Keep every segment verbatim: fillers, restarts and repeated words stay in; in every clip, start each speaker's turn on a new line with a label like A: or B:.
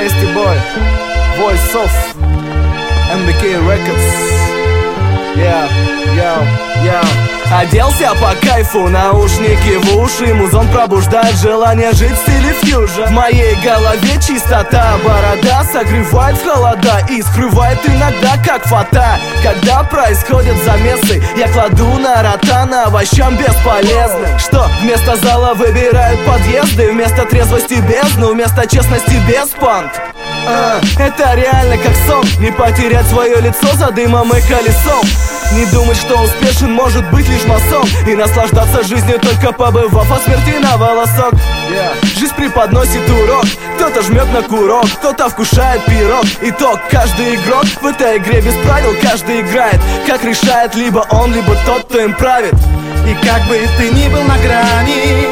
A: Tasty Boy, Voice of эм би кей Records. Yeah, yeah, yeah. Оделся по кайфу, наушники в уши, музон пробуждает желание жить в стиле фьюжн. В моей голове чистота, борода согревает в холода и скрывает иногда как фата. Когда происходят замесы, я кладу на ротана овощам бесполезным. Что вместо зала выбирают подъезды, вместо трезвости бездну, вместо честности без панк. А, это реально как сон, не потерять свое лицо за дымом и колесом. Не думать, что успешен может быть лишь масон, и наслаждаться жизнью, только побывав от смерти на волосок. yeah. Жизнь преподносит урок, кто-то жмет на курок, кто-то вкушает пирог. Итог: каждый игрок в этой игре без правил, каждый играет, как решает либо он, либо тот, кто им правит.
B: И как бы ты ни был на грани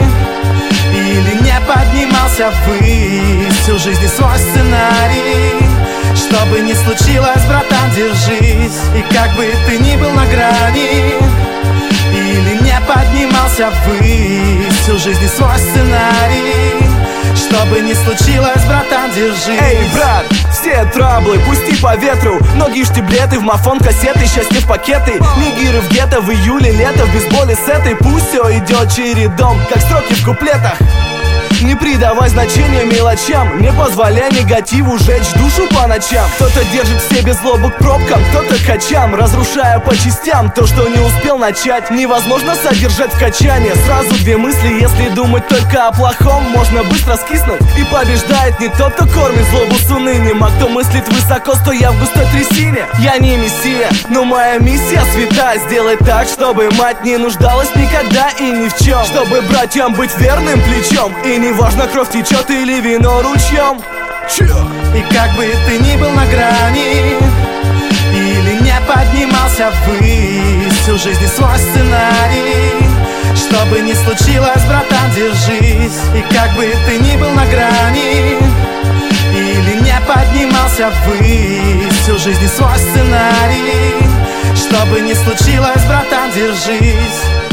B: или не поднимался ввысь, всю жизнь свой сценарий. Что бы ни случилось, братан, держись. И как бы ты ни был на грани или не поднимался ввысь, всю жизнь свой сценарий. Что бы ни случилось, братан, держись.
A: Эй, брат, все траблы пусти по ветру, ноги штиблеты, в мафон кассеты, счастье в пакеты. Нигеры в гетто, в июле лето, в бейсболе с этой. Пусть все идет чередом, как строки в куплетах. Не придавай значения мелочам, не позволяй негативу жечь душу по ночам. Кто-то держит в себе злобу к пробкам, кто-то к качам, разрушая по частям то, что не успел начать. Невозможно содержать в качании сразу две мысли. Если думать только о плохом, можно быстро скиснуть. И побеждает не тот, кто кормит злобу с унынием, а кто мыслит высоко, стоя в густой трясине. Я не мессия, но моя миссия свята: сделать так, чтобы мать не нуждалась никогда и ни в чем, чтобы братьям быть верным плечом. И не важно, кровь течет или вино ручьем. Чё?
B: И как бы ты ни был на грани или не поднимался ввысь, всю жизнь свой сценарий. Что бы ни случилось, братан, держись. И как бы ты ни был на грани или не поднимался ввысь, всю жизнь свой сценарий. Что бы ни случилось, братан, держись.